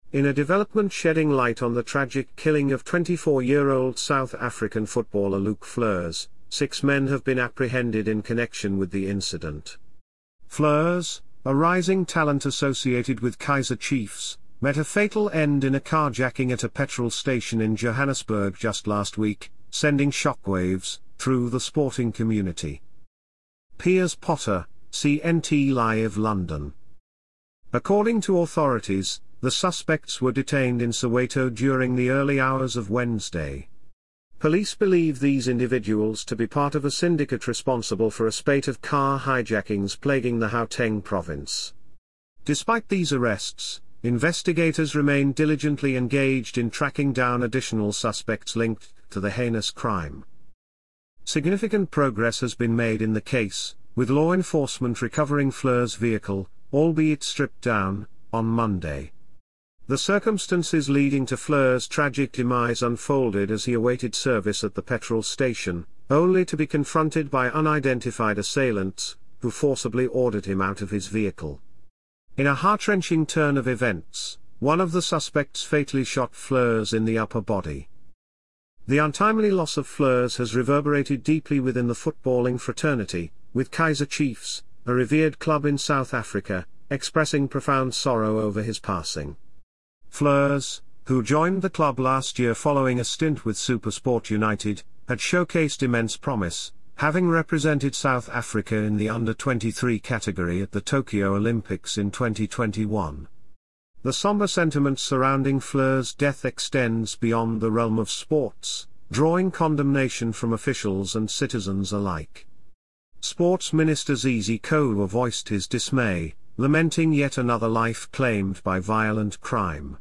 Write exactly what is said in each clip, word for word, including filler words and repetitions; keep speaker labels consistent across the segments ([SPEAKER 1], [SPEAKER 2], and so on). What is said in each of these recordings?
[SPEAKER 1] In a development shedding light on the tragic killing of twenty-four-year-old South African footballer Luke Fleurs, six men have been apprehended in connection with the incident. Fleurs, a rising talent associated with Kaizer Chiefs, met a fatal end in a carjacking at a petrol station in Johannesburg just last week, sending shockwaves through the sporting community. Piers Potter, C N T Live London. According to authorities, the suspects were detained in Soweto during the early hours of Wednesday. Police believe these individuals to be part of a syndicate responsible for a spate of car hijackings plaguing the Gauteng province. Despite these arrests, investigators remain diligently engaged in tracking down additional suspects linked to the heinous crime. Significant progress has been made in the case, with law enforcement recovering Fleurs' vehicle, albeit stripped down, on Monday. The circumstances leading to Fleurs' tragic demise unfolded as he awaited service at the petrol station, only to be confronted by unidentified assailants, who forcibly ordered him out of his vehicle. In a heart-wrenching turn of events, one of the suspects fatally shot Fleurs in the upper body. The untimely loss of Fleurs has reverberated deeply within the footballing fraternity, with Kaizer Chiefs, a revered club in South Africa, expressing profound sorrow over his passing. Fleurs, who joined the club last year following a stint with SuperSport United, had showcased immense promise, having represented South Africa in the under twenty-three category at the Tokyo Olympics in twenty twenty-one. The somber sentiment surrounding Fleurs' death extends beyond the realm of sports, drawing condemnation from officials and citizens alike. Sports Minister Zizi Kolwa voiced his dismay, lamenting yet another life claimed by violent crime.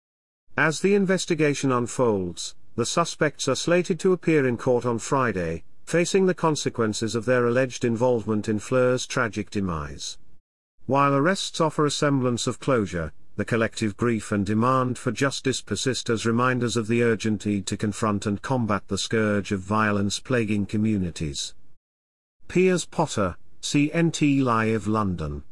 [SPEAKER 1] As the investigation unfolds, the suspects are slated to appear in court on Friday, facing the consequences of their alleged involvement in Fleurs' tragic demise. While arrests offer a semblance of closure, the collective grief and demand for justice persist as reminders of the urgent need to confront and combat the scourge of violence plaguing communities. Piers Potter, C N T Live London.